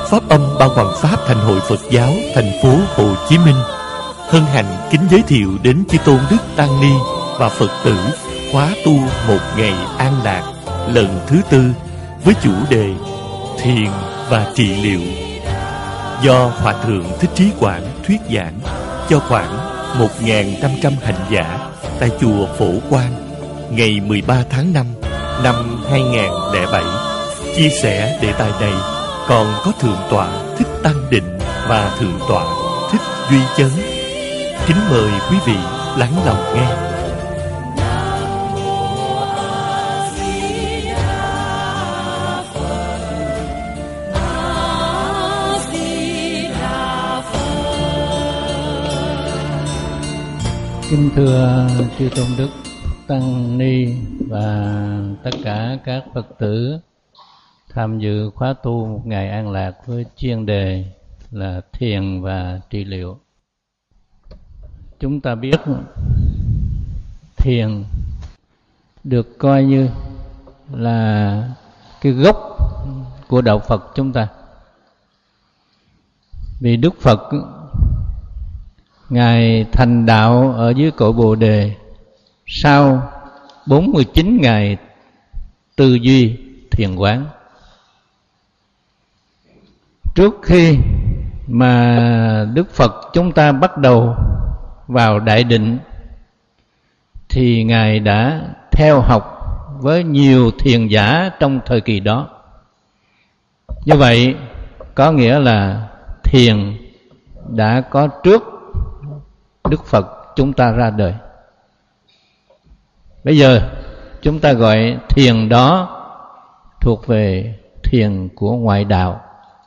Pháp âm Ban Hoàng Pháp Thành Hội Phật giáo thành phố Hồ Chí Minh hân hạnh kính giới thiệu đến chư tôn đức tăng ni và Phật tử khóa tu một ngày an lạc lần thứ 4 với chủ đề Thiền và trị liệu, do Hòa thượng Thích Trí Quảng thuyết giảng cho khoảng 1.500 hành giả tại chùa Phổ Quang ngày 13 tháng 5 năm 2007. Chia sẻ đề tài này còn có Thượng tọa Thích Tăng Định và Thượng tọa Thích Duy Chấn. Kính mời quý vị lắng lòng nghe. Kính thưa chư tôn đức tăng ni và tất cả các Phật tử tham dự khóa tu một ngày an lạc với chuyên đề là thiền và trị liệu. Chúng ta biết thiền được coi như là cái gốc của đạo Phật chúng ta. Vì Đức Phật Ngài thành đạo ở dưới cội Bồ Đề sau 49 ngày tư duy thiền quán. Trước khi mà Đức Phật chúng ta bắt đầu vào đại định thì Ngài đã theo học với nhiều thiền giả trong thời kỳ đó. Như vậy có nghĩa là thiền đã có trước Đức Phật chúng ta ra đời. Bây giờ chúng ta gọi thiền đó thuộc về thiền của ngoại đạo.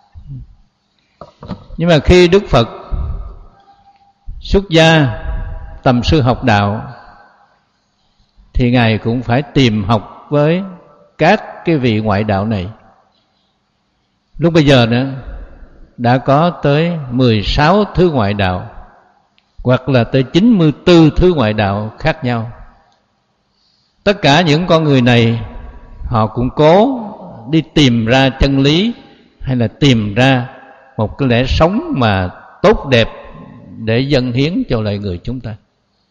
Nhưng mà khi Đức Phật xuất gia tầm sư học đạo thì Ngài cũng phải tìm học với các cái vị ngoại đạo này. Lúc bây giờ nữa đã có tới 16 thứ ngoại đạo, hoặc là tới 94 thứ ngoại đạo khác nhau. Tất cả những con người này họ cũng cố đi tìm ra chân lý, hay là tìm ra một cái lẽ sống mà tốt đẹp để dâng hiến cho loài người chúng ta.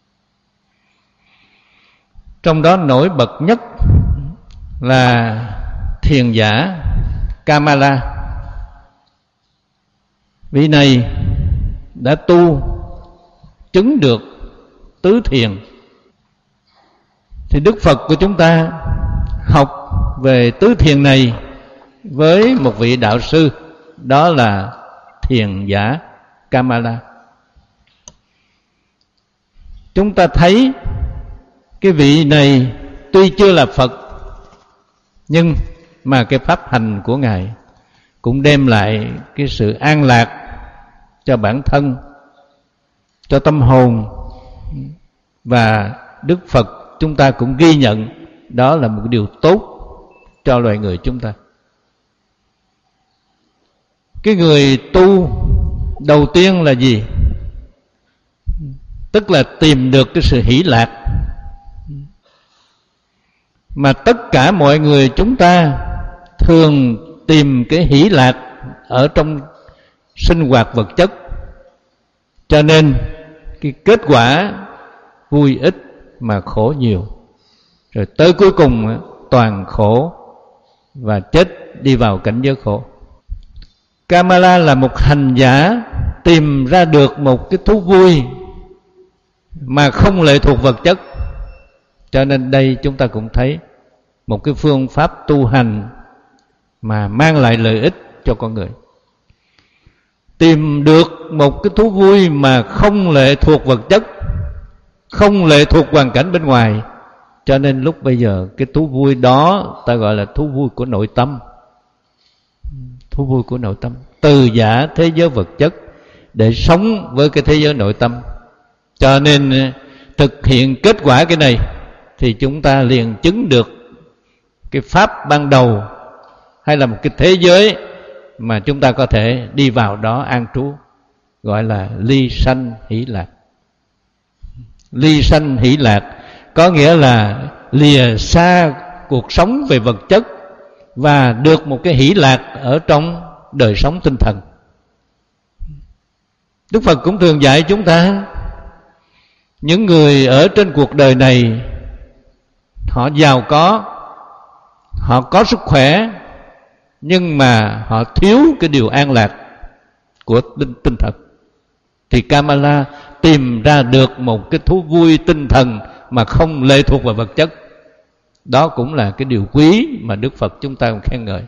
Trong đó nổi bật nhất là thiền giả Kamala. Vị này đã tu chứng được tứ thiền. Thì Đức Phật của chúng ta học về tứ thiền này với một vị đạo sư, đó là thiền giả Kamala. Chúng ta thấy cái vị này tuy chưa là Phật, nhưng mà cái pháp hành của Ngài cũng đem lại cái sự an lạc cho bản thân, cho tâm hồn. Và Đức Phật chúng ta cũng ghi nhận đó là một điều tốt cho loài người chúng ta. Cái người tu đầu tiên là gì? Tức là tìm được cái sự hỷ lạc. Mà tất cả mọi người chúng ta thường tìm cái hỷ lạc ở trong sinh hoạt vật chất. Cho nên cái kết quả vui ít mà khổ nhiều. Rồi tới cuối cùng toàn khổ và chết đi vào cảnh giới khổ. Kamala là một hành giả tìm ra được một cái thú vui mà không lệ thuộc vật chất. Cho nên đây chúng ta cũng thấy một cái phương pháp tu hành mà mang lại lợi ích cho con người. Tìm được một cái thú vui mà không lệ thuộc vật chất, không lệ thuộc hoàn cảnh bên ngoài. Cho nên lúc bây giờ cái thú vui đó ta gọi là thú vui của nội tâm. Thú vui của nội tâm, từ giả thế giới vật chất để sống với cái thế giới nội tâm. Cho nên thực hiện kết quả cái này thì chúng ta liền chứng được cái pháp ban đầu, hay là một cái thế giới mà chúng ta có thể đi vào đó an trú, gọi là ly sanh hỷ lạc. Ly sanh hỷ lạc có nghĩa là lìa xa cuộc sống về vật chất và được một cái hỷ lạc ở trong đời sống tinh thần. Đức Phật cũng thường dạy chúng ta, những người ở trên cuộc đời này họ giàu có, họ có sức khỏe, nhưng mà họ thiếu cái điều an lạc của tinh thần. Thì Kamala tìm ra được một cái thú vui tinh thần mà không lệ thuộc vào vật chất. Đó cũng là cái điều quý mà Đức Phật chúng ta khen ngợi.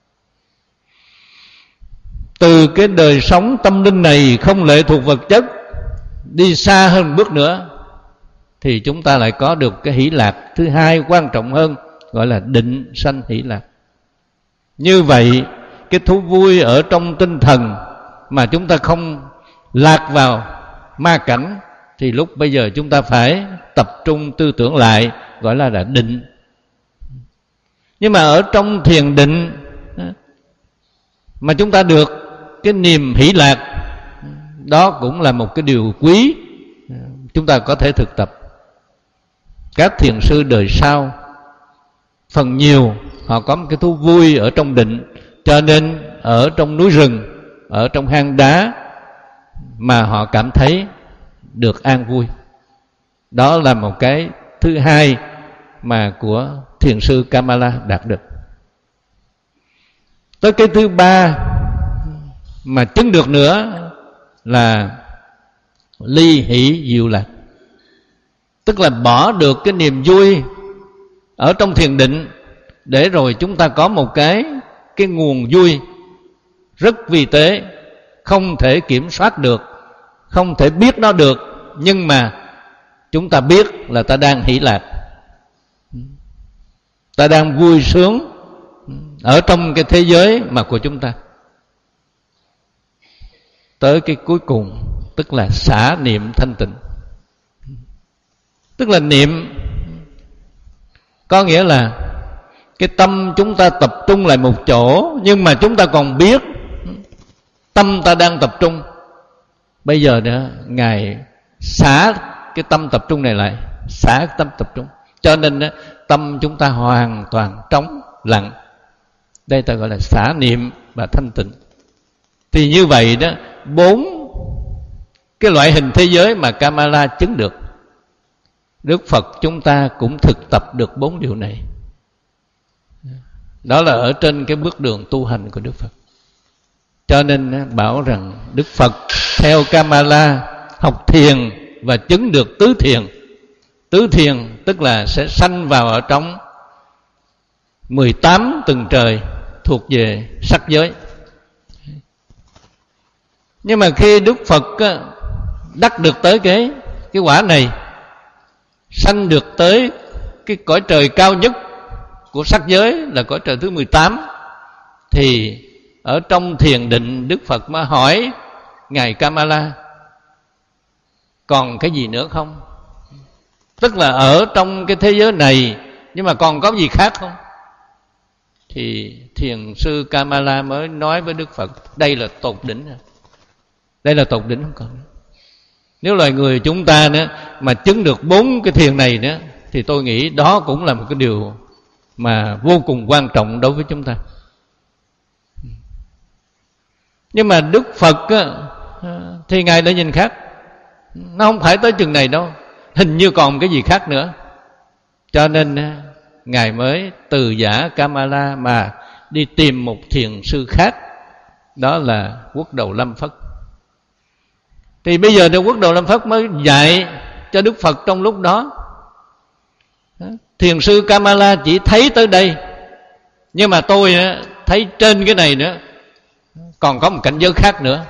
Từ cái đời sống tâm linh này không lệ thuộc vật chất, đi xa hơn bước nữa, thì chúng ta lại có được cái hỷ lạc thứ hai quan trọng hơn, gọi là định sanh hỷ lạc. Như vậy cái thú vui ở trong tinh thần mà chúng ta không lạc vào ma cảnh, thì lúc bây giờ chúng ta phải tập trung tư tưởng lại, gọi là định. Nhưng mà ở trong thiền định mà chúng ta được cái niềm hỷ lạc, đó cũng là một cái điều quý chúng ta có thể thực tập. Các thiền sư đời sau phần nhiều họ có một cái thú vui ở trong định, cho nên ở trong núi rừng, ở trong hang đá mà họ cảm thấy được an vui. Đó là một cái thứ hai mà của thiền sư Kamala đạt được. Tới cái thứ ba mà chứng được nữa là ly hỷ diệu lạc, tức là bỏ được cái niềm vui ở trong thiền định, để rồi chúng ta có một cái nguồn vui rất vi tế, không thể kiểm soát được, không thể biết nó được, nhưng mà chúng ta biết là ta đang hỷ lạc, ta đang vui sướng ở trong cái thế giới mà của chúng ta. Tới cái cuối cùng, tức là xả niệm thanh tịnh. Tức là niệm có nghĩa là cái tâm chúng ta tập trung lại một chỗ, nhưng mà chúng ta còn biết tâm ta đang tập trung. Bây giờ nữa Ngài xả cái tâm tập trung này lại, xả cái tâm tập trung, cho nên tâm chúng ta hoàn toàn trống lặng. Đây ta gọi là xả niệm và thanh tịnh. Thì như vậy đó, 4 cái loại hình thế giới mà Kamala chứng được, Đức Phật chúng ta cũng thực tập được 4 điều này. Đó là ở trên cái bước đường tu hành của Đức Phật. Cho nên bảo rằng Đức Phật theo Kamala học thiền và chứng được tứ thiền. Tứ thiền tức là sẽ sanh vào ở trong 18 tầng trời thuộc về sắc giới. Nhưng mà khi Đức Phật đắc được tới cái quả này, sanh được tới cái cõi trời cao nhất của sắc giới là cõi trời thứ 18, thì ở trong thiền định Đức Phật mới hỏi Ngài Kamala, còn cái gì nữa không? Tức là ở trong cái thế giới này, nhưng mà còn có gì khác không? Thì thiền sư Kamala mới nói với Đức Phật, đây là tột đỉnh rồi. Đây là tột đỉnh, không còn nữa. Nếu loài người chúng ta nữa mà chứng được 4 cái thiền này nữa, thì tôi nghĩ đó cũng là một cái điều mà vô cùng quan trọng đối với chúng ta. Nhưng mà Đức Phật thì Ngài đã nhìn khác. Nó không phải tới chừng này đâu, hình như còn cái gì khác nữa. Cho nên Ngài mới từ giả Kamala mà đi tìm một thiền sư khác, đó là Quốc Đầu Lâm Phất. Thì bây giờ Quốc Đầu Lâm Phất mới dạy cho Đức Phật trong lúc đó. Thiền sư Kamala chỉ thấy tới đây, nhưng mà tôi thấy trên cái này nữa còn có một cảnh giới khác nữa.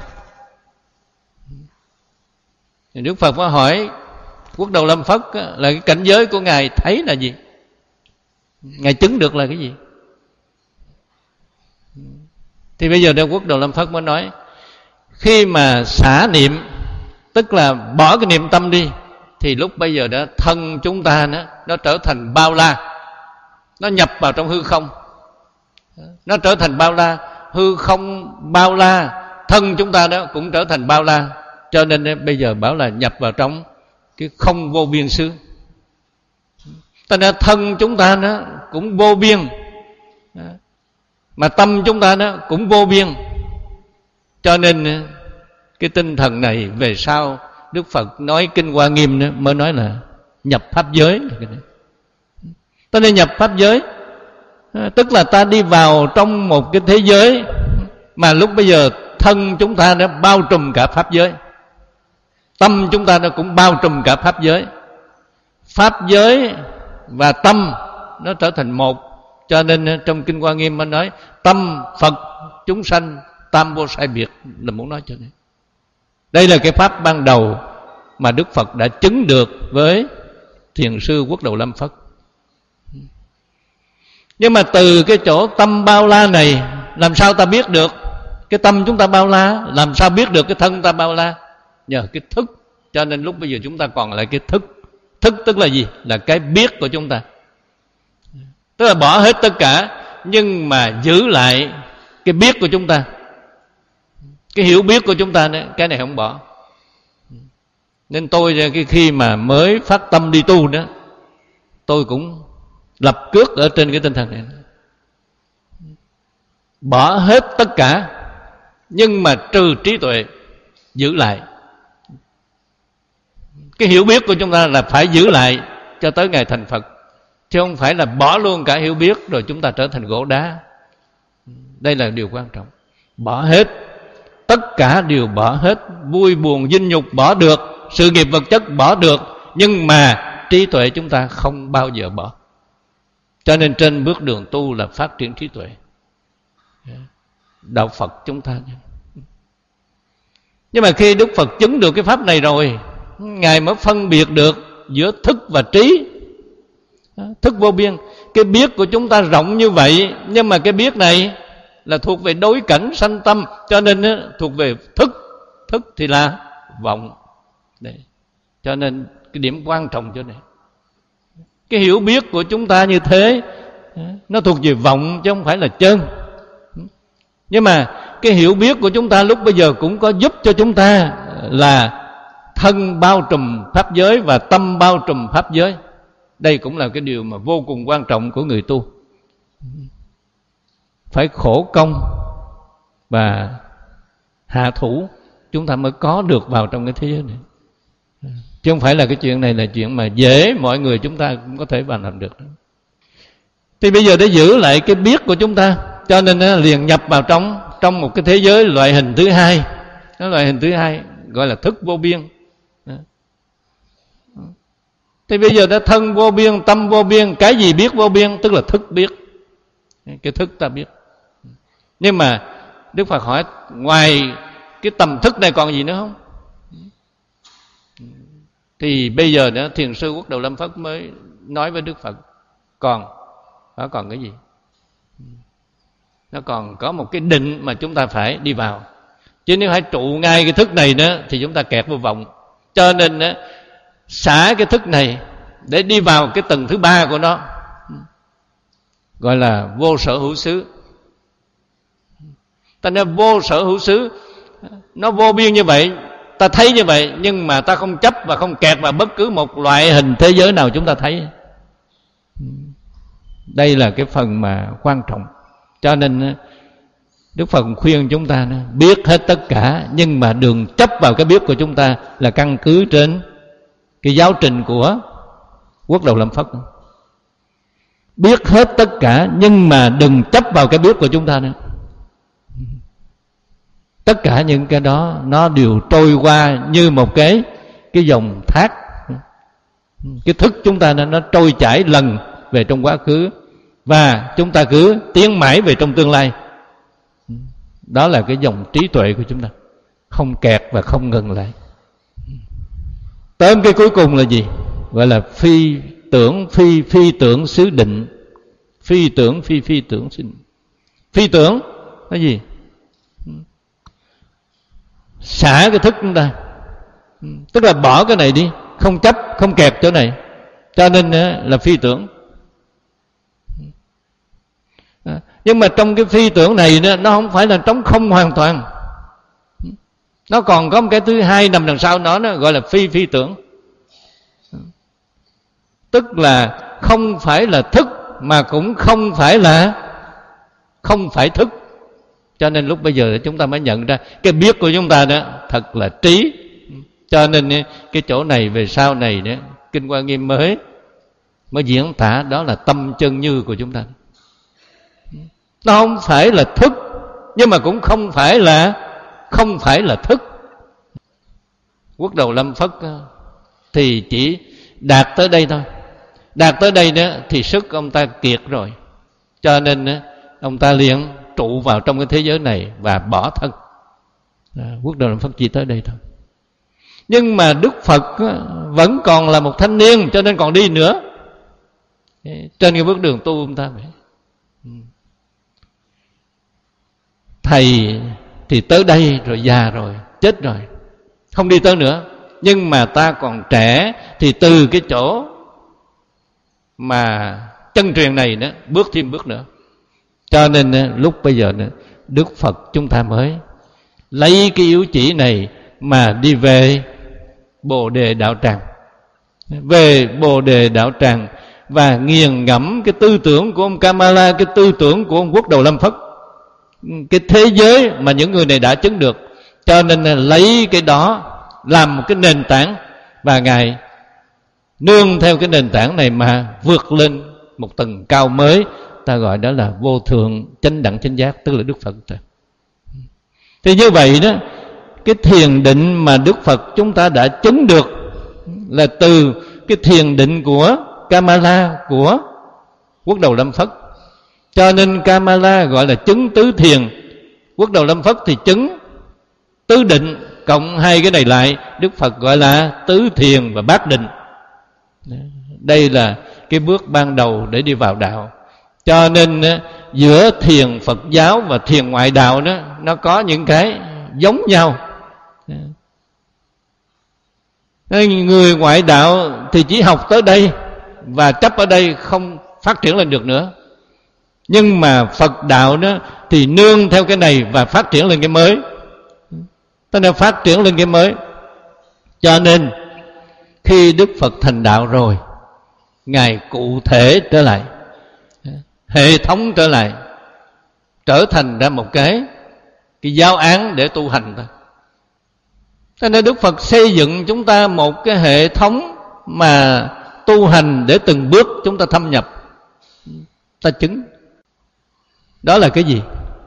Thì Đức Phật mới hỏi Quốc Đầu Lâm Phất là cái cảnh giới của Ngài thấy là gì? Ngài chứng được là cái gì? Thì bây giờ Quốc Đầu Lâm Phất mới nói, khi mà xả niệm, tức là bỏ cái niệm tâm đi, thì lúc bây giờ đó thân chúng ta nó trở thành bao la, nó nhập vào trong hư không, nó trở thành bao la. Hư không bao la, thân chúng ta đó cũng trở thành bao la. Cho nên bây giờ bảo là nhập vào trong cái không vô biên xứ. Cho nên thân chúng ta nó cũng vô biên, mà tâm chúng ta nó cũng vô biên. Cho nên cái tinh thần này về sau Đức Phật nói Kinh Hoa Nghiêm đó, mới nói là nhập pháp giới. Ta nên nhập pháp giới, tức là ta đi vào trong một cái thế giới mà lúc bây giờ thân chúng ta đã bao trùm cả pháp giới, tâm chúng ta nó cũng bao trùm cả pháp giới. Pháp giới và tâm nó trở thành một. Cho nên trong Kinh Hoa Nghiêm mới nói tâm Phật chúng sanh tam vô sai biệt, là muốn nói cho nên đây là cái pháp ban đầu mà Đức Phật đã chứng được với Thiền sư Quốc Đầu Lâm Phất. Nhưng mà từ cái chỗ tâm bao la này, làm sao ta biết được cái tâm chúng ta bao la? Làm sao biết được cái thân ta bao la? Nhờ cái thức. Cho nên lúc bây giờ chúng ta còn lại cái thức. Thức tức là gì? Là cái biết của chúng ta. Tức là bỏ hết tất cả, nhưng mà giữ lại cái biết của chúng ta, cái hiểu biết của chúng ta. Cái này không bỏ. Nên tôi khi mà mới phát tâm đi tu đó, tôi cũng lập cước ở trên cái tinh thần này, bỏ hết tất cả, nhưng mà trừ trí tuệ, giữ lại. Cái hiểu biết của chúng ta là phải giữ lại cho tới ngày thành Phật, chứ không phải là bỏ luôn cả hiểu biết rồi chúng ta trở thành gỗ đá. Đây là điều quan trọng. Bỏ hết, tất cả đều bỏ hết. Vui buồn dinh nhục bỏ được, sự nghiệp vật chất bỏ được, nhưng mà trí tuệ chúng ta không bao giờ bỏ. Cho nên trên bước đường tu là phát triển trí tuệ. Đạo Phật chúng ta. Nhưng mà khi Đức Phật chứng được cái pháp này rồi, Ngài mới phân biệt được giữa thức và trí. Thức vô biên. Cái biết của chúng ta rộng như vậy, nhưng mà cái biết này là thuộc về đối cảnh sanh tâm, cho nên thuộc về thức. Thức thì là vọng. Đấy. Cho nên cái điểm quan trọng chỗ này, cái hiểu biết của chúng ta như thế, nó thuộc về vọng chứ không phải là chân. Nhưng mà cái hiểu biết của chúng ta lúc bây giờ cũng có giúp cho chúng ta là thân bao trùm pháp giới và tâm bao trùm pháp giới. Đây cũng là cái điều mà vô cùng quan trọng của người tu. Phải khổ công và hạ thủ chúng ta mới có được vào trong cái thế giới này. Chứ không phải là cái chuyện này là chuyện mà dễ mọi người chúng ta cũng có thể vào làm được. Thì bây giờ để giữ lại cái biết của chúng ta, cho nên nó liền nhập vào trong một cái thế giới loại hình thứ hai. Cái loại hình thứ hai gọi là thức vô biên. Thì bây giờ đã thân vô biên, tâm vô biên, cái gì biết vô biên? Tức là thức biết. Cái thức ta biết. Nhưng mà Đức Phật hỏi, ngoài cái tầm thức này còn gì nữa không? Thì bây giờ đó Thiền sư Quốc Đầu Lâm Phất mới nói với Đức Phật, nó còn cái gì? Nó còn có một cái định mà chúng ta phải đi vào. Chứ nếu hãy trụ ngay cái thức này nữa thì chúng ta kẹt vô vọng. Cho nên xả cái thức này để đi vào cái tầng thứ ba của nó, gọi là vô sở hữu xứ. Ta nói vô sở hữu xứ, nó vô biên như vậy, ta thấy như vậy, nhưng mà ta không chấp và không kẹt vào bất cứ một loại hình thế giới nào chúng ta thấy. Đây là cái phần mà quan trọng. Cho nên Đức Phật khuyên chúng ta biết hết tất cả, nhưng mà đừng chấp vào cái biết của chúng ta là căn cứ trên cái giáo trình của Quốc Đầu Lâm Phất. Biết hết tất cả, nhưng mà đừng chấp vào cái biết của chúng ta nữa. Tất cả những cái đó nó đều trôi qua như một cái dòng thác. Cái thức chúng ta nó trôi chảy lần về trong quá khứ, và chúng ta cứ tiến mãi về trong tương lai. Đó là cái dòng trí tuệ của chúng ta, không kẹt và không ngừng lại. Tới cái cuối cùng là gì? Gọi là phi tưởng xứ định. Phi tưởng xứ định. Phi tưởng là gì? Xả cái thức chúng ta, tức là bỏ cái này đi, không chấp, không kẹp chỗ này. Cho nên là phi tưởng. Nhưng mà trong cái phi tưởng này nó không phải là trống không hoàn toàn. Nó còn có một cái thứ hai nằm đằng sau nó gọi là phi tưởng. Tức là không phải là thức, mà cũng không phải là không phải thức. Cho nên lúc bây giờ chúng ta mới nhận ra cái biết của chúng ta đó thật là trí. Cho nên cái chỗ này về sau này đó, Kinh Hoa Nghiêm mới diễn tả đó là tâm chân như của chúng ta. Nó không phải là thức, nhưng mà cũng không phải là thức. Quốc Đầu Lâm Phất thì chỉ đạt tới đây thôi. Đạt tới đây đó thì sức ông ta kiệt rồi, cho nên ông ta liền trụ vào trong cái thế giới này và bỏ thân. Quốc Đầu Lâm Phất chỉ tới đây thôi. Nhưng mà Đức Phật vẫn còn là một thanh niên, cho nên còn đi nữa trên cái bước đường tu ông ta vậy. Thầy thì tới đây rồi, già rồi, chết rồi, không đi tới nữa. Nhưng mà ta còn trẻ, thì từ cái chỗ mà chân truyền này nữa bước thêm bước nữa. Cho nên lúc bây giờ nữa, Đức Phật chúng ta mới lấy cái yếu chỉ này mà đi về Bồ Đề Đạo Tràng. Về Bồ Đề Đạo Tràng và nghiền ngẫm cái tư tưởng của ông Kamala, cái tư tưởng của ông Quốc Đầu Lâm Phất, cái thế giới mà những người này đã chứng được. Cho nên lấy cái đó làm một cái nền tảng, và Ngài nương theo cái nền tảng này mà vượt lên một tầng cao mới. Ta gọi đó là vô thượng chánh đẳng chánh giác, tức là Đức Phật. Thì như vậy đó, cái thiền định mà Đức Phật chúng ta đã chứng được là từ cái thiền định của Kamala, của Quốc Đầu Lâm Phất. Cho nên Kamala gọi là chứng tứ thiền, Quốc Đầu Lâm Phất thì chứng tứ định, cộng hai cái này lại Đức Phật gọi là tứ thiền và bát định. Đây là cái bước ban đầu để đi vào đạo. Cho nên giữa thiền Phật giáo và thiền ngoại đạo đó, nó có những cái giống nhau. Người ngoại đạo thì chỉ học tới đây và chấp ở đây, không phát triển lên được nữa. Nhưng mà Phật đạo đó thì nương theo cái này và phát triển lên cái mới. Tức là phát triển lên cái mới. Cho nên khi Đức Phật thành đạo rồi, Ngài cụ thể trở lại, hệ thống trở lại, trở thành ra một cái giáo án để tu hành thôi. Cho nên Đức Phật xây dựng chúng ta một cái hệ thống mà tu hành để từng bước chúng ta thâm nhập, ta chứng. Đó là cái gì?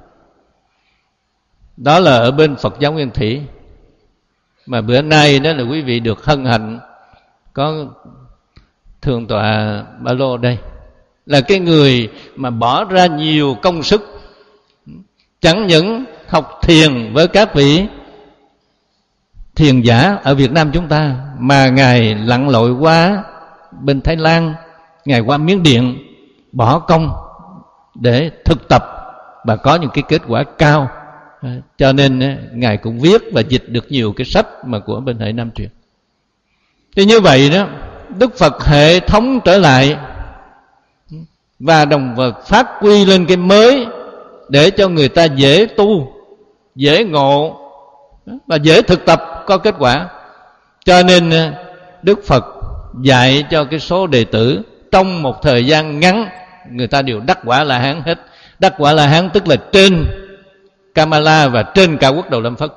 Đó là ở bên Phật giáo Nguyên Thủy. Mà bữa nay đó là quý vị được hân hạnh có Thượng tọa Ba Lô đây, là cái người mà bỏ ra nhiều công sức, chẳng những học thiền với các vị thiền giả ở Việt Nam chúng ta, mà Ngài lặn lội qua bên Thái Lan, Ngài qua Miến Điện, bỏ công để thực tập và có những cái kết quả cao. Cho nên Ngài cũng viết và dịch được nhiều cái sách mà của bên hệ Nam truyền. Thì như vậy đó, Đức Phật hệ thống trở lại và đồng vật phát huy lên cái mới để cho người ta dễ tu, dễ ngộ và dễ thực tập có kết quả. Cho nên Đức Phật dạy cho cái số đệ tử trong một thời gian ngắn người ta đều đắc quả La Hán hết. Đắc quả La Hán tức là trên Kamala và trên cả Quốc Đầu Lâm Phất.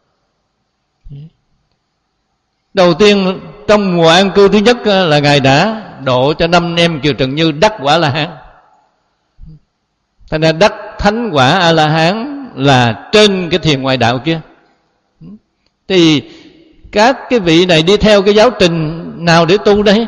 Đầu tiên trong mùa an cư thứ nhất là Ngài đã độ cho 5 em Kiều Trần Như đắc quả La Hán. Thành ra đắc thánh quả A La Hán là trên cái thiền ngoại đạo kia. Thì các cái vị này đi theo cái giáo trình nào để tu đấy?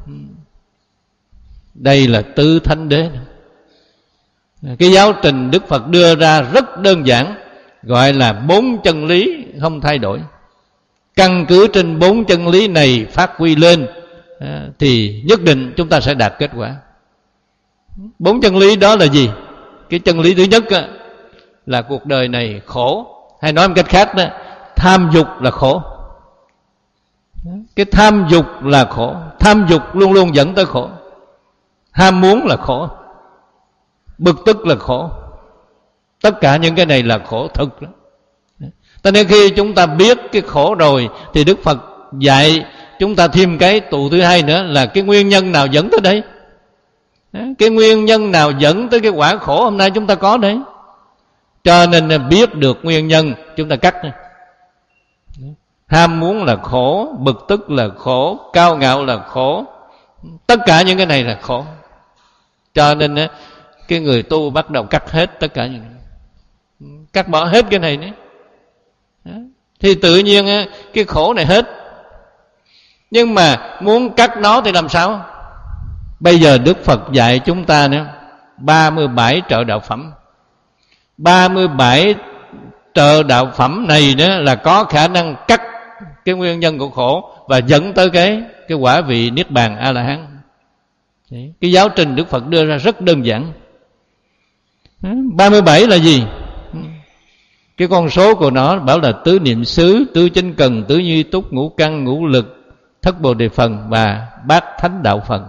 Đây là tứ thánh đế. Cái giáo trình Đức Phật đưa ra rất đơn giản, gọi là 4 chân lý không thay đổi. Căn cứ trên 4 chân lý này phát huy lên thì nhất định chúng ta sẽ đạt kết quả. 4 chân lý đó là gì? Cái chân lý thứ nhất là cuộc đời này khổ, hay nói một cách khác đó, tham dục là khổ. Cái tham dục là khổ. Tham dục luôn luôn dẫn tới khổ. Ham muốn là khổ, bực tức là khổ. Tất cả những cái này là khổ thực đó. Cho nên khi chúng ta biết cái khổ rồi thì Đức Phật dạy chúng ta thêm cái tụ thứ hai nữa là cái nguyên nhân nào dẫn tới đây. Cái nguyên nhân nào dẫn tới cái quả khổ hôm nay chúng ta có đấy. Cho nên biết được nguyên nhân chúng ta cắt. Ham muốn là khổ, bực tức là khổ, cao ngạo là khổ, tất cả những cái này là khổ. Cho nên cái người tu bắt đầu cắt hết tất cả những này, cắt bỏ hết cái này nữa, thì tự nhiên cái khổ này hết. Nhưng mà muốn cắt nó thì làm sao? Bây giờ Đức Phật dạy chúng ta nữa 37 trợ đạo phẩm. 37 trợ đạo phẩm này đó là có khả năng cắt cái nguyên nhân của khổ và dẫn tới cái quả vị Niết Bàn A-la-hán. Cái giáo trình Đức Phật đưa ra rất đơn giản. 37 là gì? Cái con số của nó bảo là tứ niệm xứ, tứ chánh cần, tứ nhi túc, ngũ căn, ngũ lực, thất bồ đề phần và bát thánh đạo phần.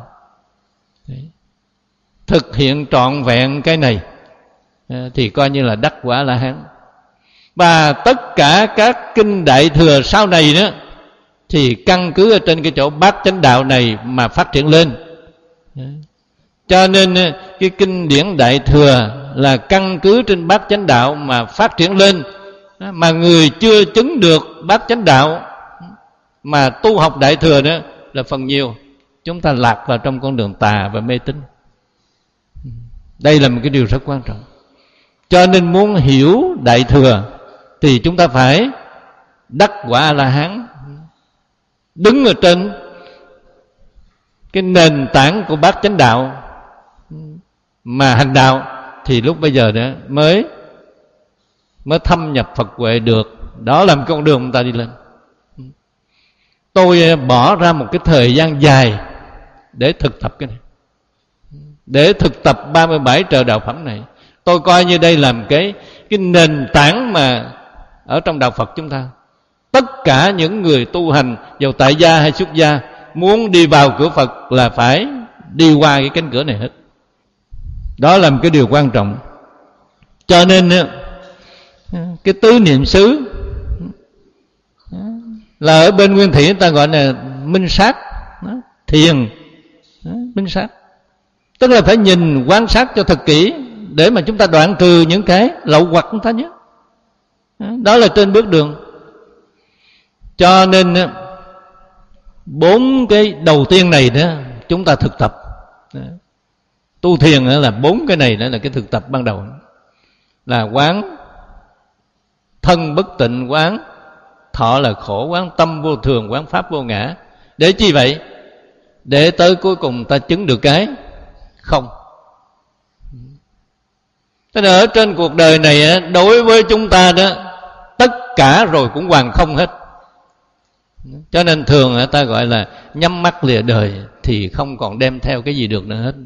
Thực hiện trọn vẹn cái này thì coi như là đắc quả La Hán. Và tất cả các kinh Đại Thừa sau này đó thì căn cứ ở trên cái chỗ bát chánh đạo này mà phát triển lên. Cho nên cái kinh điển Đại Thừa là căn cứ trên bát chánh đạo mà phát triển lên. Mà người chưa chứng được bát chánh đạo mà tu học Đại Thừa đó là phần nhiều. Chúng ta lạc vào trong con đường tà và mê tín. Đây là một cái điều rất quan trọng. Cho nên muốn hiểu Đại Thừa thì chúng ta phải đắc quả A-la-hán, đứng ở trên cái nền tảng của bát chánh đạo mà hành đạo, thì lúc bây giờ đó mới thâm nhập Phật huệ được. Đó là một con đường chúng ta đi lên. Tôi bỏ ra một cái thời gian dài để thực tập cái này, để thực tập 37 trợ đạo phẩm này. Tôi coi như đây là một cái nền tảng mà ở trong đạo Phật chúng ta, tất cả những người tu hành dầu tại gia hay xuất gia muốn đi vào cửa Phật là phải đi qua cái cánh cửa này hết. Đó là một cái điều quan trọng. Cho nên cái tứ niệm xứ là ở bên Nguyên Thủy người ta gọi là minh sát, thiền minh sát, tức là phải nhìn quan sát cho thật kỹ để mà chúng ta đoạn trừ những cái lậu hoặc chúng ta nhé. Đó là trên bước đường. Cho nên 4 cái đầu tiên này đó chúng ta thực tập. Tu thiền là 4 cái này, đó là cái thực tập ban đầu, là quán thân bất tịnh, quán thọ là khổ, quán tâm vô thường, quán pháp vô ngã. Để chi vậy? Để tới cuối cùng ta chứng được cái không. Thế nên ở trên cuộc đời này đối với chúng ta đó, tất cả rồi cũng hoàn không hết. Cho nên thường ta gọi là nhắm mắt lìa đời thì không còn đem theo cái gì được nữa hết.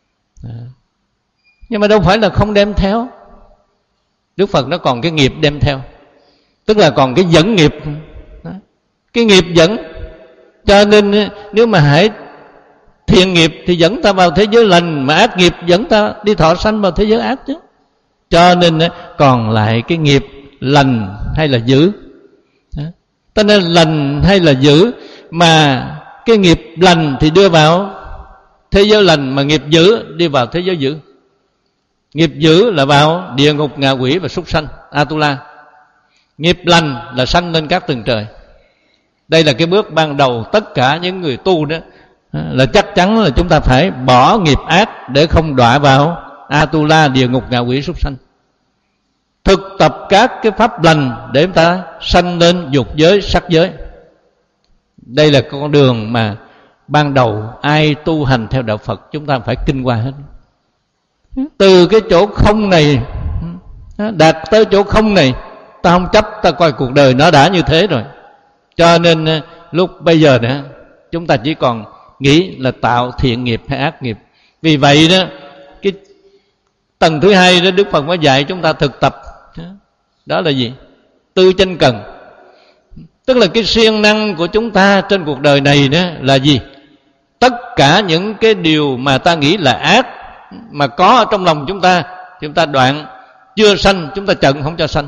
Nhưng mà đâu phải là không đem theo. Đức Phật nó còn cái nghiệp đem theo, tức là còn cái dẫn nghiệp. Cái nghiệp dẫn. Cho nên nếu mà hãy thiện nghiệp thì dẫn ta vào thế giới lành, mà ác nghiệp dẫn ta đi thọ sanh vào thế giới ác chứ. Cho nên còn lại cái nghiệp lành hay là dữ. Cho nên lành hay là dữ, mà cái nghiệp lành thì đưa vào thế giới lành, mà nghiệp dữ đi vào thế giới dữ. Nghiệp dữ là vào địa ngục, ngạ quỷ và súc sanh, Atula. Nghiệp lành là sanh lên các tầng trời. Đây là cái bước ban đầu. Tất cả những người tu đó là chắc chắn là chúng ta phải bỏ nghiệp ác để không đọa vào Atula, địa ngục, ngạ quỷ, súc sanh. Thực tập các cái pháp lành để chúng ta sanh lên dục giới, sắc giới. Đây là con đường mà ban đầu ai tu hành theo đạo Phật chúng ta phải kinh qua hết. Từ cái chỗ không này đạt tới chỗ không này, ta không chấp, ta coi cuộc đời nó đã như thế rồi. Cho nên lúc bây giờ nữa chúng ta chỉ còn nghĩ là tạo thiện nghiệp hay ác nghiệp. Vì vậy đó, cái tầng thứ hai đó Đức Phật mới dạy chúng ta thực tập. Đó là gì? Tư chánh cần. Tức là cái siêng năng của chúng ta trên cuộc đời này đó là gì? Tất cả những cái điều mà ta nghĩ là ác mà có ở trong lòng chúng ta đoạn. Chưa sanh chúng ta chặn không cho sanh.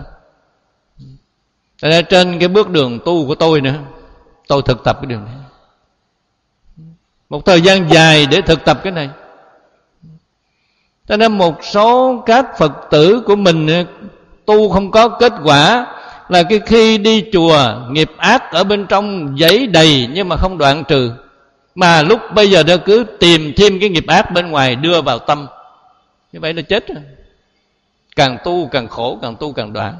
Trên cái bước đường tu của tôi nữa, tôi thực tập cái điều này một thời gian dài để thực tập cái này. Cho nên một số các Phật tử của mình tu không có kết quả là cái khi đi chùa nghiệp ác ở bên trong dấy đầy nhưng mà không đoạn trừ, mà lúc bây giờ nó cứ tìm thêm cái nghiệp ác bên ngoài đưa vào tâm, như vậy là chết rồi. Càng tu càng khổ, càng tu càng đoạn.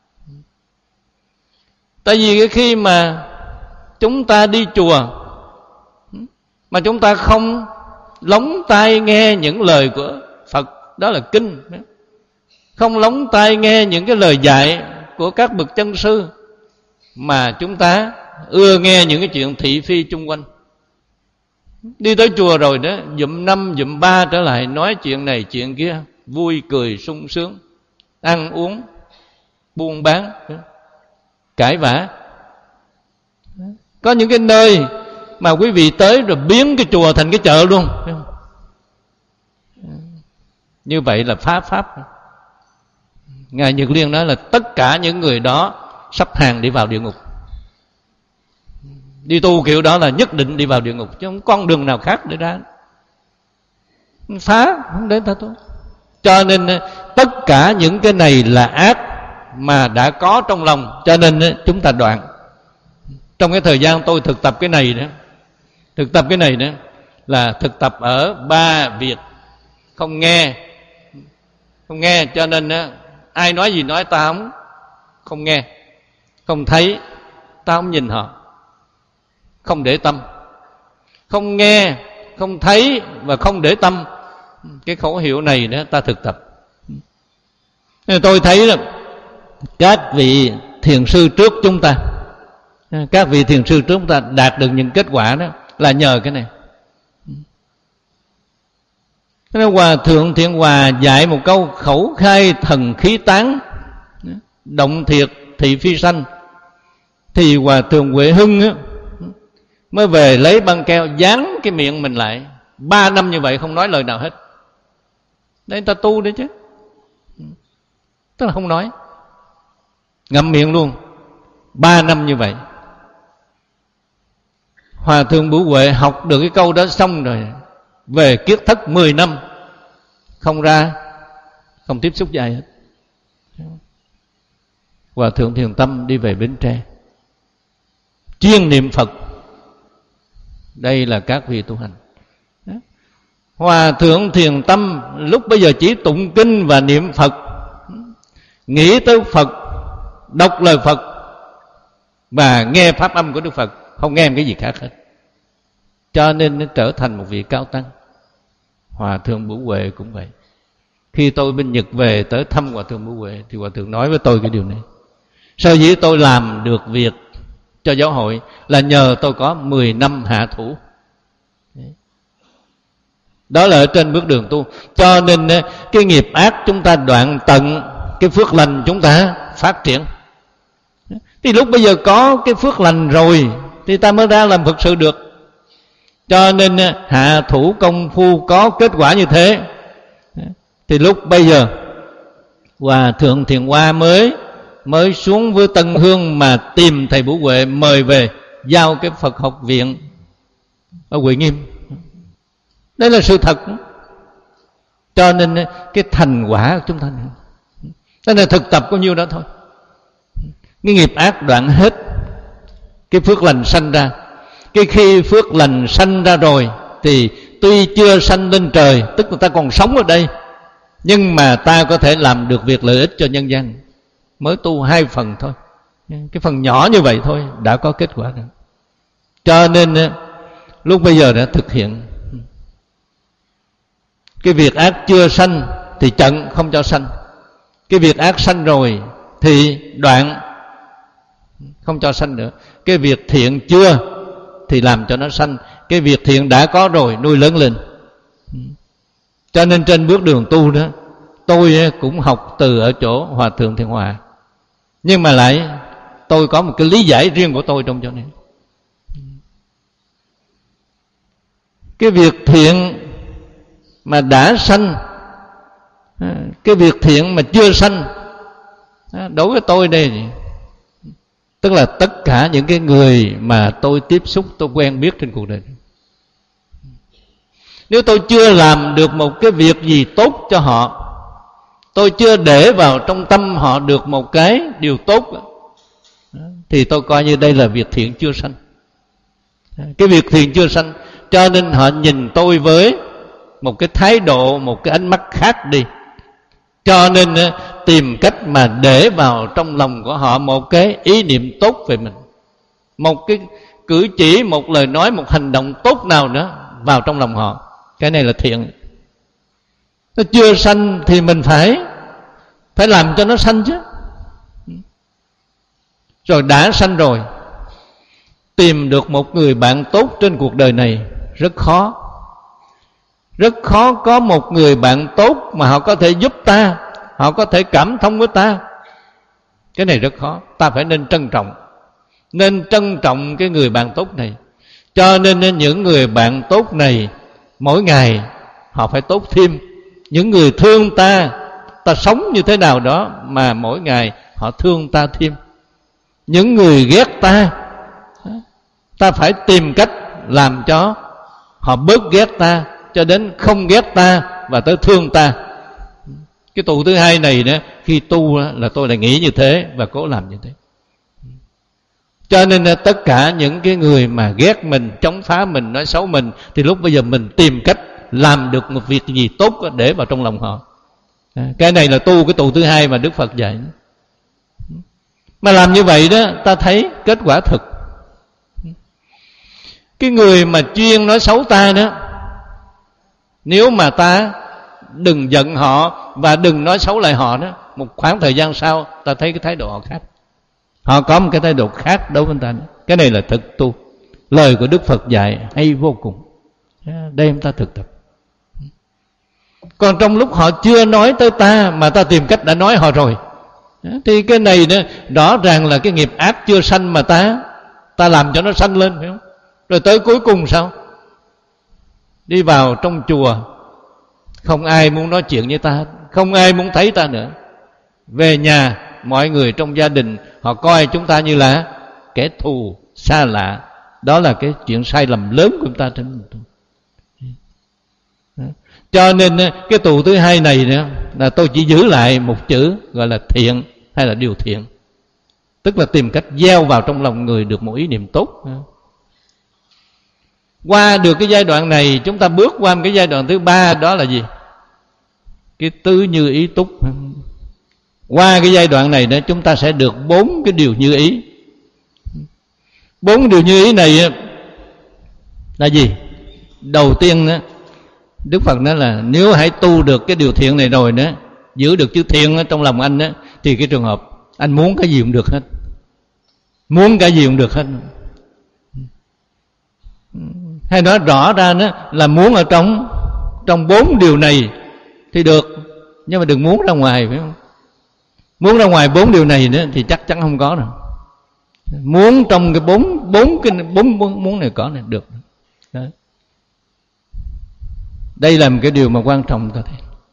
Tại vì cái khi mà chúng ta đi chùa mà chúng ta không lóng tai nghe những lời của Phật, đó là kinh, không lóng tai nghe những cái lời dạy của các bậc chân sư, mà chúng ta ưa nghe những cái chuyện thị phi chung quanh. Đi tới chùa rồi đó, dụm năm dụm ba trở lại nói chuyện này chuyện kia, vui cười sung sướng, ăn uống, buôn bán, cãi vã. Có những cái nơi mà quý vị tới rồi biến cái chùa thành cái chợ luôn. Như vậy là phá pháp. Ngài Nhật Liên nói là tất cả những người đó sắp hàng đi vào địa ngục. Đi tu kiểu đó là nhất định đi vào địa ngục, chứ không con đường nào khác để ra. Phá không đến ta tu. Cho nên tất cả những cái này là ác mà đã có trong lòng, cho nên chúng ta đoạn. Trong cái thời gian tôi thực tập cái này đó, là thực tập ở 3 việc. Không nghe, cho nên ai nói gì nói ta không nghe, không thấy ta không nhìn họ, không để tâm. Không nghe, không thấy và không để tâm, cái khẩu hiệu này đó ta thực tập. Nên tôi thấy là các vị thiền sư trước chúng ta, đạt được những kết quả đó là nhờ cái này. Nên Hòa Thượng Thiện Hòa dạy một câu: khẩu khai thần khí tán, động thiệt thị phi sanh. Thì Hòa Thượng Huệ Hưng á, mới về lấy băng keo dán cái miệng mình lại 3 năm như vậy, không nói lời nào hết. Đấy, ta tu đấy chứ, tức là không nói, ngậm miệng luôn 3 năm như vậy. Hòa Thượng Bửu Huệ học được cái câu đó xong rồi, về kiết thất 10 năm, không ra, không tiếp xúc dài hết. Hòa Thượng Thiền Tâm đi về Bến Tre, chuyên niệm Phật. Đây là các vị tu hành. Hòa Thượng Thiền Tâm lúc bây giờ chỉ tụng kinh và niệm Phật, nghĩ tới Phật, đọc lời Phật và nghe pháp âm của Đức Phật, không nghe cái gì khác hết. Cho nên nó trở thành một vị cao tăng. Hòa Thượng Bửu Huệ cũng vậy. Khi tôi bên Nhật về tới thăm Hòa Thượng Bửu Huệ thì Hòa Thượng nói với tôi cái điều này: sở dĩ tôi làm được việc cho giáo hội là nhờ tôi có 10 năm hạ thủ. Đó là ở trên bước đường tu. Cho nên cái nghiệp ác chúng ta đoạn tận, cái phước lành chúng ta phát triển. Thì lúc bây giờ có cái phước lành rồi thì ta mới ra làm Phật sự được. Cho nên hạ thủ công phu có kết quả như thế. Thì lúc bây giờ Hòa Thượng Thiền Hoa mới xuống với Tân Hương mà tìm thầy Bửu Huệ mời về giao cái Phật học viện ở Huệ Nghiêm. Đây là sự thật. Cho nên cái thành quả của chúng ta này, đó là thực tập có nhiêu đó thôi. Cái nghiệp ác đoạn hết, cái phước lành sanh ra. Cái khi phước lành sanh ra rồi thì tuy chưa sanh lên trời, tức là ta còn sống ở đây, nhưng mà ta có thể làm được việc lợi ích cho nhân dân. Mới tu 2 phần thôi, cái phần nhỏ như vậy thôi đã có kết quả rồi. Cho nên lúc bây giờ đã thực hiện. Cái việc ác chưa sanh thì chặn không cho sanh. Cái việc ác sanh rồi thì đoạn, không cho sanh nữa. Cái việc thiện chưa thì làm cho nó sanh. Cái việc thiện đã có rồi nuôi lớn lên. Cho nên trên bước đường tu đó, tôi cũng học từ ở chỗ Hòa Thượng Thiện Hòa, nhưng mà lại tôi có một cái lý giải riêng của tôi trong chỗ này. Cái việc thiện mà đã sanh, cái việc thiện mà chưa sanh, đối với tôi đây, tức là tất cả những cái người mà tôi tiếp xúc, tôi quen biết trên cuộc đời, nếu tôi chưa làm được một cái việc gì tốt cho họ, tôi chưa để vào trong tâm họ được một cái điều tốt, thì tôi coi như đây là việc thiện chưa sanh. Cái việc thiện chưa sanh, cho nên họ nhìn tôi với một cái thái độ, một cái ánh mắt khác đi. Cho nên tìm cách mà để vào trong lòng của họ một cái ý niệm tốt về mình, một cái cử chỉ, một lời nói, một hành động tốt nào nữa vào trong lòng họ. Cái này là thiện. Nó chưa sanh thì mình phải làm cho nó sanh chứ. Rồi đã sanh rồi, tìm được một người bạn tốt trên cuộc đời này rất khó. Rất khó có một người bạn tốt mà họ có thể giúp ta, họ có thể cảm thông với ta. Cái này rất khó. Ta phải nên trân trọng, nên trân trọng cái người bạn tốt này. Cho nên những người bạn tốt này mỗi ngày họ phải tốt thêm. Những người thương ta, ta sống như thế nào đó mà mỗi ngày họ thương ta thêm. Những người ghét ta, ta phải tìm cách làm cho họ bớt ghét ta, cho đến không ghét ta và tới thương ta. Cái tụ thứ hai này đó, khi tu là tôi lại nghĩ như thế và cố làm như thế. Cho nên tất cả những cái người mà ghét mình, chống phá mình, nói xấu mình, thì lúc bây giờ mình tìm cách làm được một việc gì tốt để vào trong lòng họ. Cái này là tu cái tụ thứ hai mà Đức Phật dạy. Mà làm như vậy đó, ta thấy kết quả thực. Cái người mà chuyên nói xấu ta đó, nếu mà ta đừng giận họ và đừng nói xấu lại họ đó, một khoảng thời gian sau ta thấy cái thái độ họ khác. Họ có một cái thái độ khác đối với ta. Cái này là thực tu. Lời của Đức Phật dạy hay vô cùng. Đây chúng ta thực tập. Còn trong lúc họ chưa nói tới ta mà ta tìm cách đã nói họ rồi, thì cái này đó, rõ ràng là cái nghiệp ác chưa sanh mà ta làm cho nó sanh lên, phải không? Rồi tới cuối cùng sao? Đi vào trong chùa, không ai muốn nói chuyện với ta, không ai muốn thấy ta nữa. Về nhà, mọi người trong gia đình họ coi chúng ta như là kẻ thù xa lạ. Đó là cái chuyện sai lầm lớn của chúng ta trên mình tu. Cho nên cái tụ thứ hai này nữa là tôi chỉ giữ lại một chữ gọi là thiện hay là điều thiện. Tức là tìm cách gieo vào trong lòng người được một ý niệm tốt. Qua được cái giai đoạn này, chúng ta bước qua một cái giai đoạn thứ ba, đó là gì? Cái tứ như ý túc. Qua cái giai đoạn này đó, chúng ta sẽ được 4 cái điều như ý. 4 điều như ý này là gì? Đầu tiên đó, Đức Phật nói là nếu hãy tu được cái điều thiện này rồi đó, giữ được chữ thiện ở trong lòng anh đó, thì cái trường hợp anh muốn cái gì cũng được hết. Muốn cái gì cũng được hết. Hay nói rõ ra đó là muốn ở trong 4 điều này thì được, nhưng mà đừng muốn ra ngoài, phải không? Muốn ra ngoài 4 điều này nữa thì chắc chắn không có đâu. Muốn trong cái bốn muốn này có này được. Đó. Đây là một cái điều mà quan trọng ta thấy.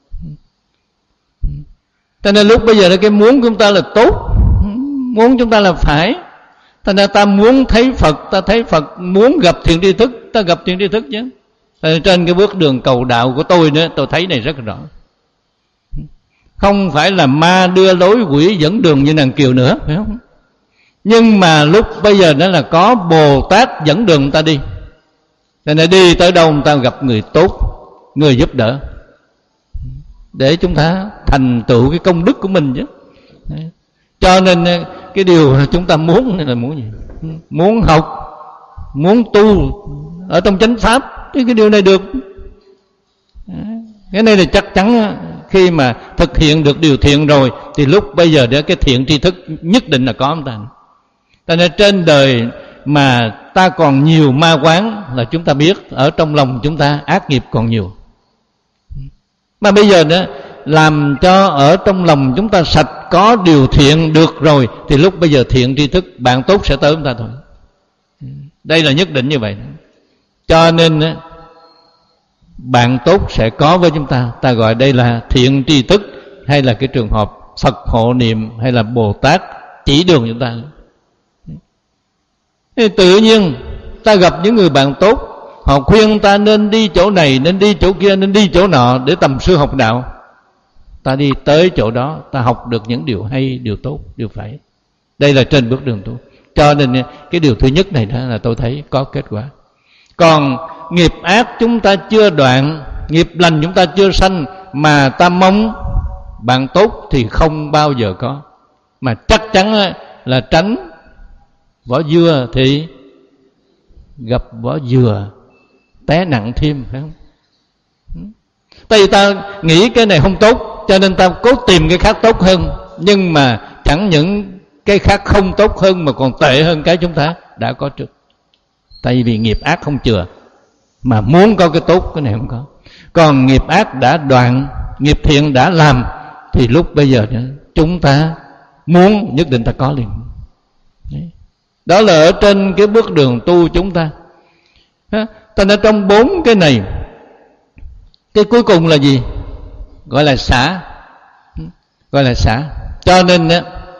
Cho nên lúc bây giờ là cái muốn của chúng ta là tốt, muốn chúng ta là phải. Cho nên ta muốn thấy Phật, ta thấy Phật, muốn gặp thiện tri thức, ta gặp thiện tri thức chứ. Trên cái bước đường cầu đạo của tôi nữa, tôi thấy này rất rõ. Không phải là ma đưa lối, quỷ dẫn đường như nàng Kiều nữa, phải không? Nhưng mà lúc bây giờ đó là có Bồ Tát dẫn đường ta đi. Cho nên đi tới đâu ta gặp người tốt, người giúp đỡ, để chúng ta thành tựu cái công đức của mình chứ. Cho nên cái điều chúng ta muốn là muốn gì? Muốn học, muốn tu ở trong chánh pháp, thì cái điều này được. Cái này là chắc chắn. Khi mà thực hiện được điều thiện rồi thì lúc bây giờ đó cái thiện tri thức nhất định là có ông ta. Cho nên trên đời mà ta còn nhiều ma quán là chúng ta biết, ở trong lòng chúng ta ác nghiệp còn nhiều. Mà bây giờ đó làm cho ở trong lòng chúng ta sạch, có điều thiện được rồi, thì lúc bây giờ thiện tri thức bạn tốt sẽ tới chúng ta thôi. Đây là nhất định như vậy. Cho nên bạn tốt sẽ có với chúng ta. Ta gọi đây là thiện tri thức, hay là cái trường hợp Phật hộ niệm, hay là Bồ Tát chỉ đường chúng ta. Thì tự nhiên ta gặp những người bạn tốt, họ khuyên ta nên đi chỗ này, nên đi chỗ kia, nên đi chỗ nọ để tầm sư học đạo. ta đi tới chỗ đó, ta học được những điều hay, điều tốt, điều phải. Đây là trên bước đường tu. Cho nên cái điều thứ nhất này đó là tôi thấy có kết quả. Còn nghiệp ác chúng ta chưa đoạn, nghiệp lành chúng ta chưa sanh, mà ta mong bạn tốt thì không bao giờ có. Mà chắc chắn là tránh vỏ dừa thì gặp vỏ dừa, té nặng thêm, phải không? Tại vì ta nghĩ cái này không tốt, cho nên ta cố tìm cái khác tốt hơn. Nhưng mà chẳng những cái khác không tốt hơn mà còn tệ hơn cái chúng ta đã có trước. Tại vì nghiệp ác không chừa, mà muốn có cái tốt, cái này không có. Còn nghiệp ác đã đoạn, nghiệp thiện đã làm, thì lúc bây giờ chúng ta muốn nhất định ta có liền. Đấy. Đó là ở trên cái bước đường tu chúng ta. Thành ra trong 4 cái này, cái cuối cùng là gì? Gọi là xả. Gọi là xả. Cho nên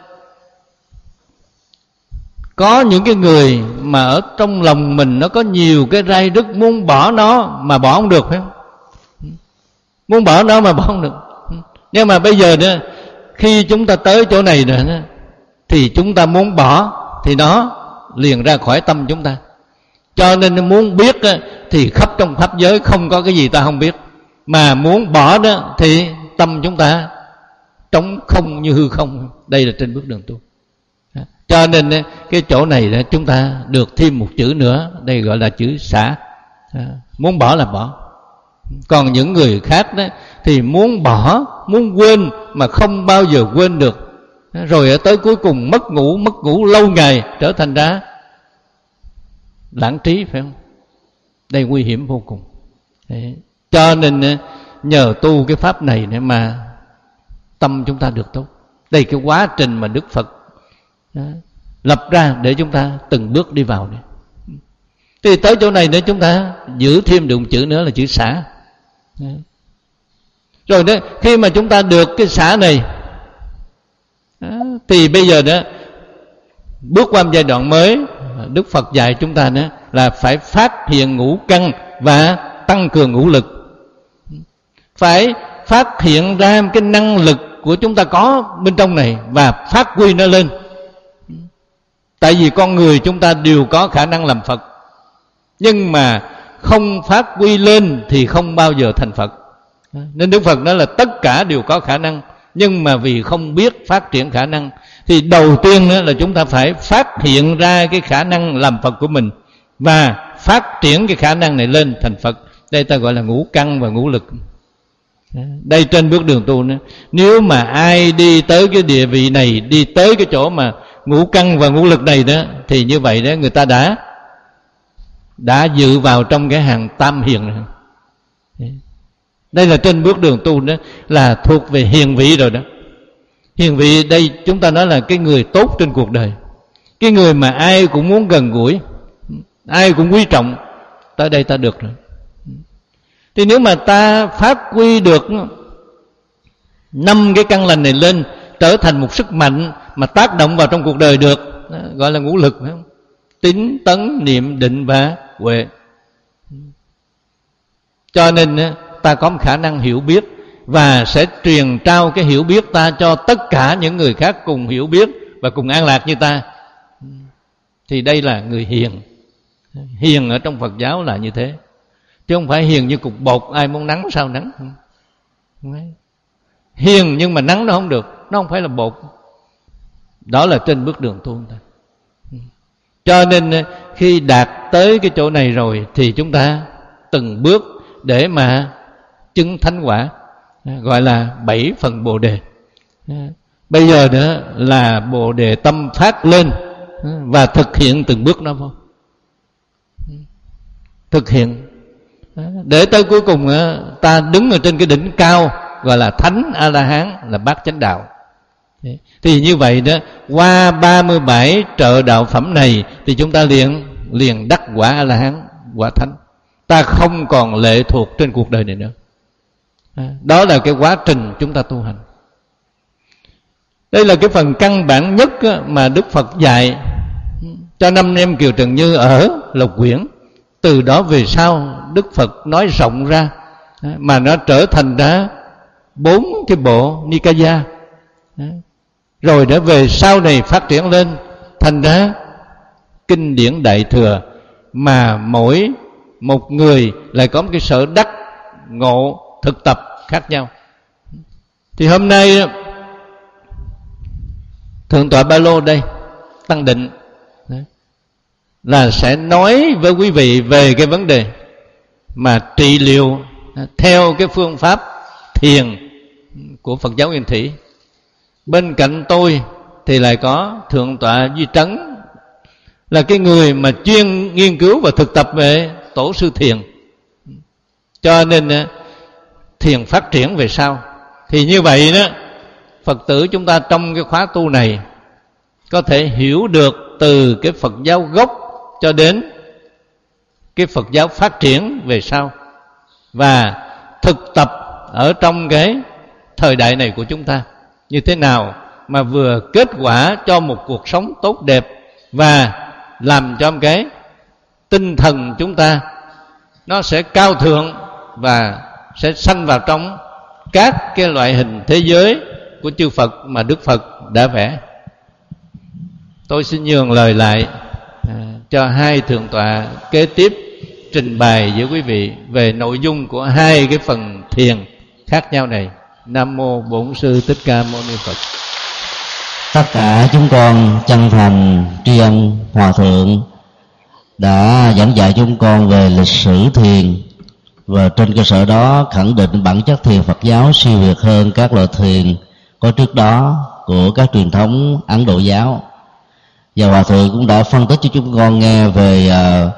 có những cái người mà ở trong lòng mình nó có nhiều cái rai rứt, muốn bỏ nó mà bỏ không được, phải không? Muốn bỏ nó mà bỏ không được. Nhưng mà bây giờ nữa, khi chúng ta tới chỗ này nữa, thì chúng ta muốn bỏ thì nó liền ra khỏi tâm chúng ta. Cho nên muốn biết thì khắp trong pháp giới không có cái gì ta không biết. Mà muốn bỏ đó thì tâm chúng ta trống không như hư không. Đây là trên bước đường tu. Cho nên cái chỗ này chúng ta được thêm một chữ nữa, đây gọi là chữ xả. Muốn bỏ là bỏ. Còn những người khác đó thì muốn bỏ, muốn quên mà không bao giờ quên được. Rồi ở tới cuối cùng mất ngủ lâu ngày, trở thành ra lãng trí, phải không? Đây nguy hiểm vô cùng. Đấy. Cho nên nhờ tu cái pháp này mà tâm chúng ta được tốt. Đây cái quá trình mà Đức Phật lập ra để chúng ta từng bước đi vào này. Thì tới chỗ này nữa chúng ta giữ thêm được một chữ nữa là chữ xả. Rồi đó, khi mà chúng ta được cái xả này thì bây giờ đó bước qua một giai đoạn mới. Đức Phật dạy chúng ta nữa là phải phát hiện ngũ căn và tăng cường ngũ lực. Phải phát hiện ra cái năng lực của chúng ta có bên trong này và phát huy nó lên. Tại vì con người chúng ta đều có khả năng làm Phật, nhưng mà không phát huy lên thì không bao giờ thành Phật. Nên Đức Phật nói là tất cả đều có khả năng, nhưng mà vì không biết phát triển khả năng, thì đầu tiên là chúng ta phải phát hiện ra cái khả năng làm Phật của mình và phát triển cái khả năng này lên thành Phật. Đây ta gọi là ngũ căn và ngũ lực. Đây trên bước đường tu nữa, nếu mà ai đi tới cái địa vị này, đi tới cái chỗ mà ngũ căn và ngũ lực này đó, thì như vậy đó người ta đã dự vào trong cái hàng tam hiền rồi. Đây là trên bước đường tu đó, là thuộc về hiền vị rồi đó. Hiền vị đây chúng ta nói là cái người tốt trên cuộc đời, cái người mà ai cũng muốn gần gũi, ai cũng quý trọng. Tới đây ta được rồi. Thì nếu mà ta phát huy được 5 cái căn lành này lên, trở thành một sức mạnh mà tác động vào trong cuộc đời được, gọi là ngũ lực, phải không? Tín, tấn, niệm, định và huệ. Cho nên ta có một khả năng hiểu biết và sẽ truyền trao cái hiểu biết ta cho tất cả những người khác cùng hiểu biết và cùng an lạc như ta. Thì đây là người hiền. Hiền ở trong Phật giáo là như thế, chứ không phải hiền như cục bột ai muốn nắng sao nắng. Hiền nhưng mà nắng nó không được, nó không phải là bột. Đó là trên bước đường tu ta. Cho nên khi đạt tới cái chỗ này rồi thì chúng ta từng bước để mà chứng thánh quả, gọi là 7 phần Bồ Đề. Bây giờ nữa là Bồ Đề tâm phát lên và thực hiện từng bước đó thôi. Thực hiện để tới cuối cùng ta đứng ở trên cái đỉnh cao, gọi là Thánh A-la-hán, là bát chánh đạo. Thì như vậy đó, qua 37 trợ đạo phẩm này thì chúng ta liền đắc quả A-la-hán, quả thánh. Ta không còn lệ thuộc trên cuộc đời này nữa. Đó là cái quá trình chúng ta tu hành. Đây là cái phần căn bản nhất mà Đức Phật dạy cho 5 em Kiều Trần Như ở Lộc Quyển. Từ đó về sau Đức Phật nói rộng ra, mà nó trở thành ra 4 cái bộ Nikaya. Rồi đã về sau này phát triển lên thành ra kinh điển Đại Thừa, mà mỗi một người lại có một cái sở đắc ngộ thực tập khác nhau. Thì hôm nay Thượng tọa Ba Lô đây, Tăng Định, là sẽ nói với quý vị về cái vấn đề mà trị liệu theo cái phương pháp thiền của Phật giáo Nguyên Thủy. Bên cạnh tôi thì lại có Thượng tọa Duy Trấn, là cái người mà chuyên nghiên cứu và thực tập về tổ sư thiền. Cho nên thiền phát triển về sau. Thì như vậy đó, Phật tử chúng ta trong cái khóa tu này có thể hiểu được từ cái Phật giáo gốc cho đến cái Phật giáo phát triển về sau, và thực tập ở trong cái thời đại này của chúng ta như thế nào mà vừa kết quả cho một cuộc sống tốt đẹp, và làm cho cái tinh thần chúng ta nó sẽ cao thượng và sẽ sanh vào trong các cái loại hình thế giới của chư Phật mà Đức Phật đã vẽ. Tôi xin nhường lời lại cho hai thượng tọa kế tiếp trình bày với quý vị về nội dung của hai cái phần thiền khác nhau này. Nam mô Bổn Sư Thích Ca Mâu Ni Phật. Tất cả chúng con chân thành tri ân Hòa Thượng đã giảng dạy chúng con về lịch sử thiền, và trên cơ sở đó khẳng định bản chất thiền Phật giáo siêu việt hơn các loại thiền có trước đó của các truyền thống Ấn Độ giáo. Và Hòa Thượng cũng đã phân tích cho chúng con nghe về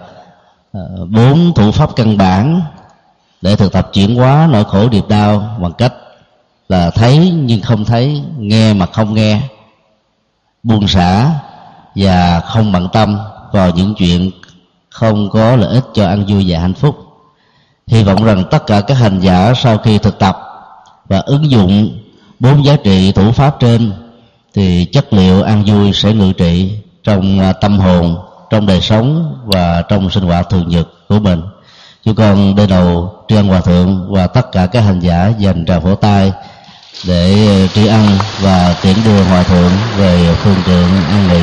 4 thủ pháp căn bản để thực tập chuyển hóa nỗi khổ điệp đau, bằng cách là thấy nhưng không thấy, nghe mà không nghe, buông xả và không bận tâm vào những chuyện không có lợi ích cho an vui và hạnh phúc. Hy vọng rằng tất cả các hành giả sau khi thực tập và ứng dụng 4 giá trị thủ pháp trên thì chất liệu an vui sẽ ngự trị trong tâm hồn, trong đời sống và trong sinh hoạt thường nhật của mình. Chúng con đôi đầu tri ân Hòa Thượng và tất cả các hành giả dành tràng phổ tay để tri ân và tiễn đưa Hòa Thượng về phương trường an nghỉ.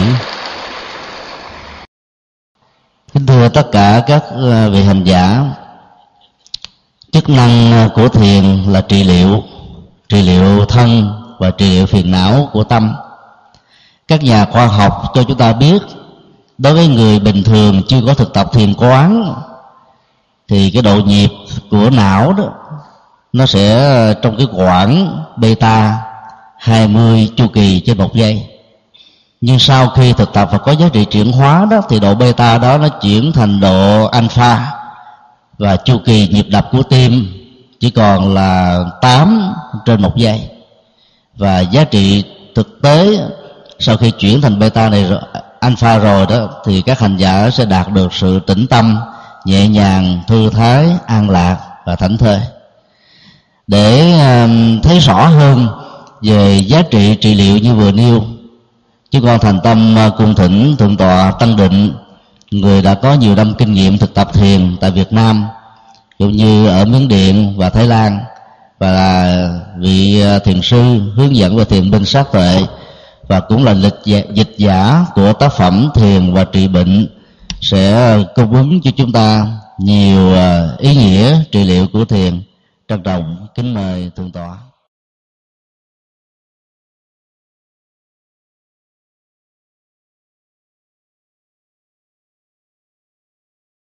Kính thưa tất cả các vị hành giả, chức năng của thiền là trị liệu thân và trị liệu phiền não của tâm. Các nhà khoa học cho chúng ta biết, đối với người bình thường chưa có thực tập thiền quán thì cái độ nhịp của não đó nó sẽ trong cái quãng beta 20 chu kỳ trên 1 giây. Nhưng sau khi thực tập và có giá trị chuyển hóa đó thì độ beta đó nó chuyển thành độ alpha, và chu kỳ nhịp đập của tim chỉ còn là 8 trên 1 giây. Và giá trị thực tế sau khi chuyển thành beta này alpha rồi đó thì các hành giả sẽ đạt được sự tĩnh tâm, nhẹ nhàng, thư thái, an lạc và thảnh thơi. Để thấy rõ hơn về giá trị trị liệu như vừa nêu, chúng con thành tâm cung thỉnh Thượng tọa Tăng Định, người đã có nhiều năm kinh nghiệm thực tập thiền tại Việt Nam cũng như ở Miến Điện và Thái Lan, và là vị thiền sư hướng dẫn về thiền minh sát tuệ, và cũng là dịch giả của tác phẩm Thiền và Trị Bệnh, sẽ cung ứng cho chúng ta nhiều ý nghĩa trị liệu của thiền. Trân trọng kính mời Thượng tọa.